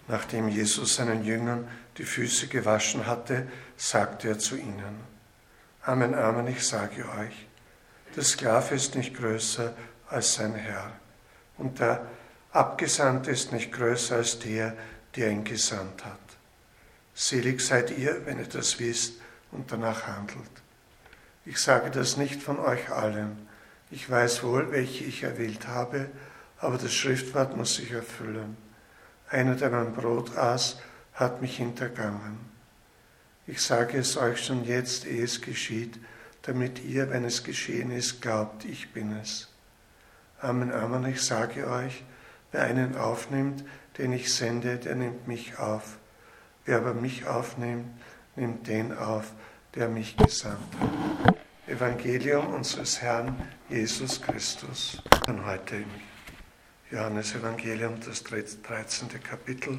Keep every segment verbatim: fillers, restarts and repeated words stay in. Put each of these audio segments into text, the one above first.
Nachdem Jesus seinen Jüngern die Füße gewaschen hatte, sagte er zu ihnen: Amen, Amen, ich sage euch, der Sklave ist nicht größer als sein Herr, und der Abgesandte ist nicht größer als der, der ihn gesandt hat. Selig seid ihr, wenn ihr das wisst und danach handelt. Ich sage das nicht von euch allen. Ich weiß wohl, welche ich erwählt habe, aber das Schriftwort muss sich erfüllen. Einer, der mein Brot aß, hat mich hintergangen. Ich sage es euch schon jetzt, ehe es geschieht, damit ihr, wenn es geschehen ist, glaubt, ich bin es. Amen, Amen, ich sage euch, wer einen aufnimmt, den ich sende, der nimmt mich auf. Wer aber mich aufnimmt, nimmt den auf, der mich gesandt hat. Evangelium unseres Herrn Jesus Christus. Und heute im Johannes-Evangelium, das dreizehnte Kapitel,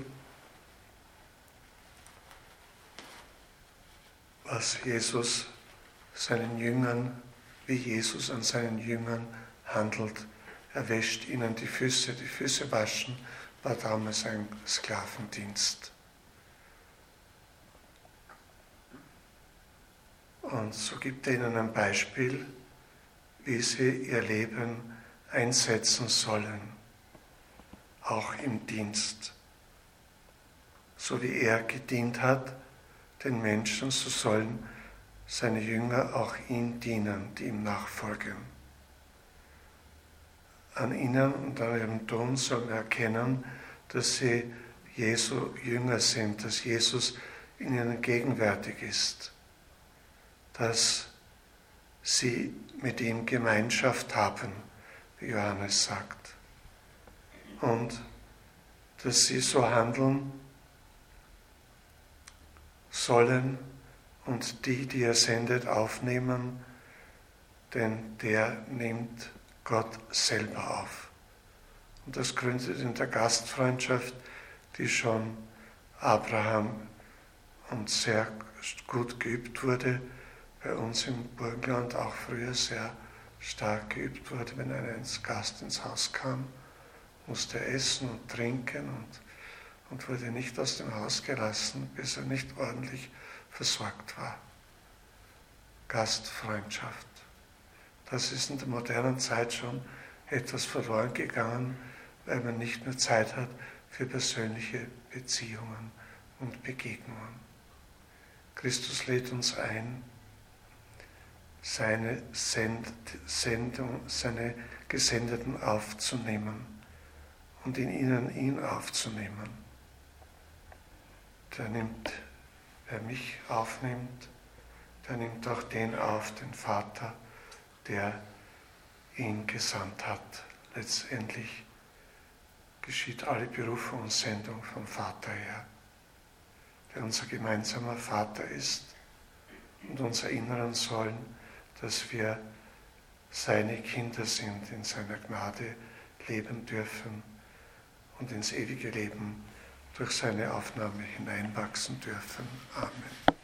was Jesus seinen Jüngern, wie Jesus an seinen Jüngern handelt. Er wäscht ihnen die Füße. Die Füße waschen war damals ein Sklavendienst. Und so gibt er ihnen ein Beispiel, wie sie ihr Leben einsetzen sollen, auch im Dienst. So wie er gedient hat, den Menschen, so sollen seine Jünger auch ihm dienen, die ihm nachfolgen. An ihnen und an ihrem Tun sollen wir erkennen, dass sie Jesu Jünger sind, dass Jesus in ihnen gegenwärtig ist, dass sie mit ihm Gemeinschaft haben, wie Johannes sagt, und dass sie so handeln sollen und die, die er sendet, aufnehmen, denn der nimmt Gott selber auf. Und das gründet in der Gastfreundschaft, die schon Abraham und sehr gut geübt wurde, bei uns im Burgenland auch früher sehr stark geübt wurde. Wenn einer ins Gast ins Haus kam, musste er essen und trinken und, und wurde nicht aus dem Haus gelassen, bis er nicht ordentlich versorgt war. Gastfreundschaft. Das ist in der modernen Zeit schon etwas verloren gegangen, weil man nicht mehr Zeit hat für persönliche Beziehungen und Begegnungen. Christus lädt uns ein, seine Send- Sendung, seine Gesendeten aufzunehmen und in ihnen ihn aufzunehmen. Der nimmt, wer mich aufnimmt, der nimmt auch den auf, den Vater, der ihn gesandt hat. Letztendlich geschieht alle Berufung und Sendung vom Vater her, der unser gemeinsamer Vater ist und uns erinnern sollen, dass wir seine Kinder sind, in seiner Gnade leben dürfen und ins ewige Leben durch seine Aufnahme hineinwachsen dürfen. Amen.